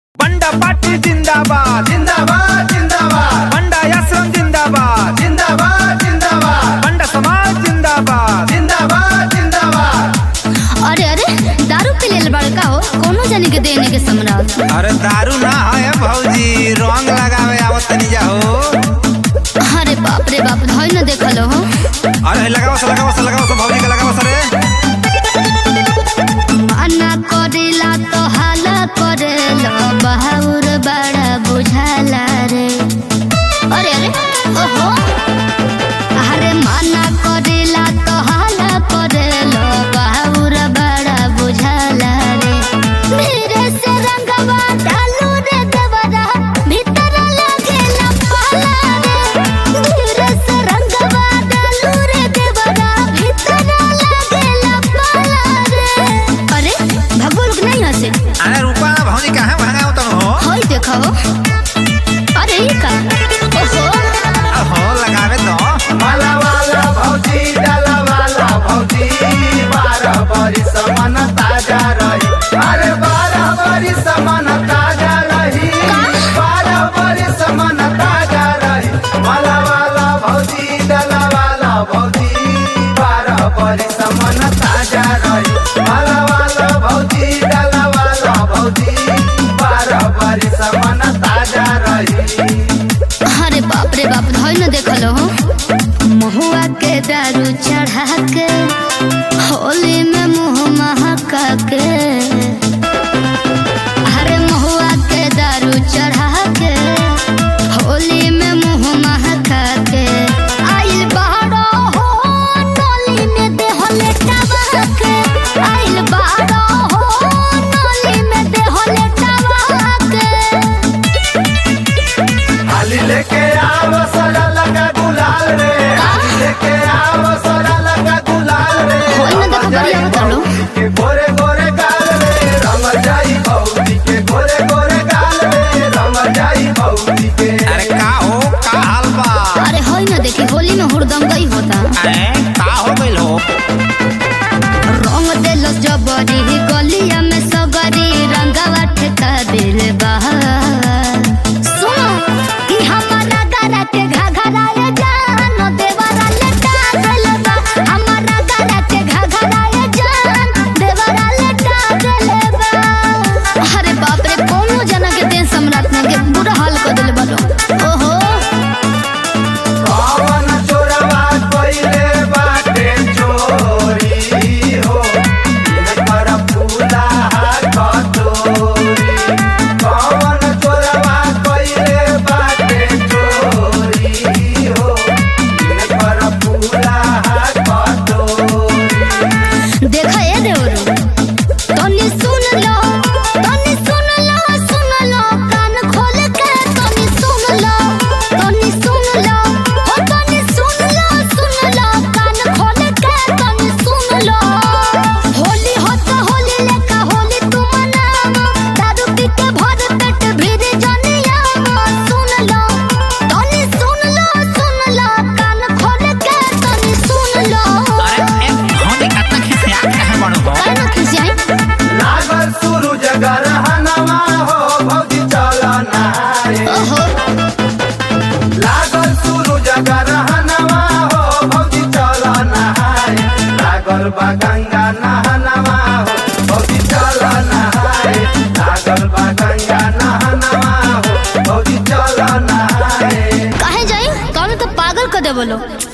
बंडा पार्टी जिंदाबाद जिंदाबाद जिंदाबाद, बंडा आश्रम जिंदाबाद जिंदाबाद जिंदाबाद, बंडा समाज जिंदाबाद जिंदाबाद जिंदाबाद। अरे अरे दारू पी लेल बड़का हो कोनो जानी के देने के सम्राट। अरे दारू ना है भौजी, रंग लगावे आवत तनी जाओ। अरे बाप रे बाप, धोई न देखल हो। अरे लगाओ भौजी के लगाओ रे। मना करेला तो हाला करेला, बहाउर बड़ा बुझाला रे। अरे अरे ओहो, अरे मना करेला तो हाला करेला, बहाउर बड़ा बुझाला रे। धीरे से रंगवा डालू रे देवरा, भीतर लागेला पाला रे। धीरे से रंगवा डालू रे देवरा, भीतर लागेला पाला रे। अरे भगो रुक नहीं हसे। अरे रुपा ना भौजी, कहाँ भागा हो तुम हो? होई देखो। अरे ये का हो लगावे तो माला वाला भौजी, डाला वाला भौजी, 12 बरिस मन ताजा रही। अरे 12 बरिस मन ताजा रही, 12 बरिस मन ताजा रही। माला वाला भौजी, डाला वाला भौजी, 12 बरिस मन ताजा रही। माला वाला भौजी, डाला वाला भौजी, 12 बरिस मन ताजा रही। अरे बाप रे बाप, धोई न देखल हो। महुआ के दारू चढ़ा के, होली में मुँह महका के। अरे महुआ के दारू चढ़ा के, होली में मुँह महका के। आइल बाड़ो हो नोली में देह लेटावा के। आइल बाड़ो हो नोली में देह लेटावा के। हाली लेके आओ सरा लगा गुलाल रे, हाली लेके आओ सरा लगा गुलाल रे। होई न देखो बढ़िया बतालो। के गोरे गोरे गाल रे, रंग जाई भौजी के गोरे गोरे गाल रे, रंग जाई भौजी के। अरे का हो, का हाल बा? अरे होई न देखी, होली में हुड़दंगई होता। अरे का हो गइल हो? रंग देलो जबरी, गलिया में सगरी, रंगवा ठेका दिल बा। सुनो कि हमारा गरा के घघराए जान, देवरा लेटा गइल बा। हमारा गरा के घघराए जान, देवरा लेटा गइल बा। अरे बाप रे, कोनो जना के देश सम्राट ने के बुरा हाल कर दिल बालो। ओहो, पवन चोरवा कइले बाटे चोरी हो, इनकर फूला कटोरी। पवन चोरवा कइले बाटे चोरी हो, इनकर फूला कटोरी। देखा ए देवरू, तनी सुन लो, तनी सुन लो, सुन लो, कान खोल के तनी सुन लो, तनी सुन लो, हो तनी सुन लो, कान खोल के तनी सुन लो। होली हो तो होली लेका होली तू मनावा, दारू पी के भर पेट भीड़ जनिया। सुन लो, तनी सुन लो, कान खोल के तनी सुन लो। अरे भौजी कितना खिसिया के है बड़ो हो? काहे न खिसियाई? लागल सूरज गरहनवा हो, भौजी चल नहाए। ओहो, लागल सूरज गरहनवा हो, भौजी चल नहाए। लागल बा गंगा नहनवा हो, भौजी चल नहाए। लागल बा गंगा नहनवा हो, भौजी चल नहाए। काहे जाई? कौन तो पागल कर दे बोलो।